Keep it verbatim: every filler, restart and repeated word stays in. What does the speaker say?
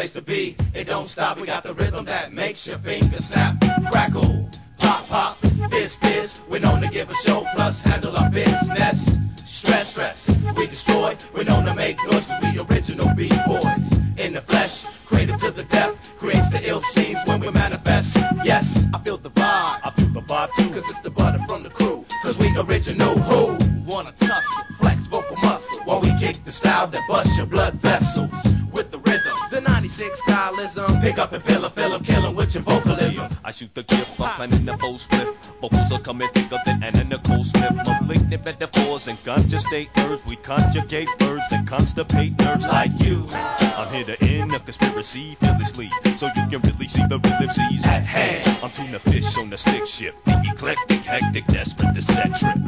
place to be. It don't stop, we got the rhythm that makes your fingers snap. Crackle, pop, pop, fizz, fizz. We're known to give a show, plus handle our business. Stress, stress, we destroy. We're known to make noises, we original B-boys. In the flesh, creative to the death, creates the ill scenes when we manifest. Yes, I feel the vibe, I feel the vibe too, cause it's the butter from the crew. Cause we original who? Wanna tussle, flex vocal muscle, while we kick the style that busts your blood vessels. With the rhythm, the ninety-six stylism. Pick up and fill a fill 'em, kill 'em with your vocalism. I shoot the gift, I'm planning the full split. Vocals are coming thicker than Anna Nicole Smith. Malignant metaphors and conscious state nerves. We conjugate verbs and constipate nerves like you. I'm here to end a conspiracy fearlessly, so you can really see the real M Cs at hand. I'm tuna fish on the stick shift, the eclectic, hectic, desperate to set trip.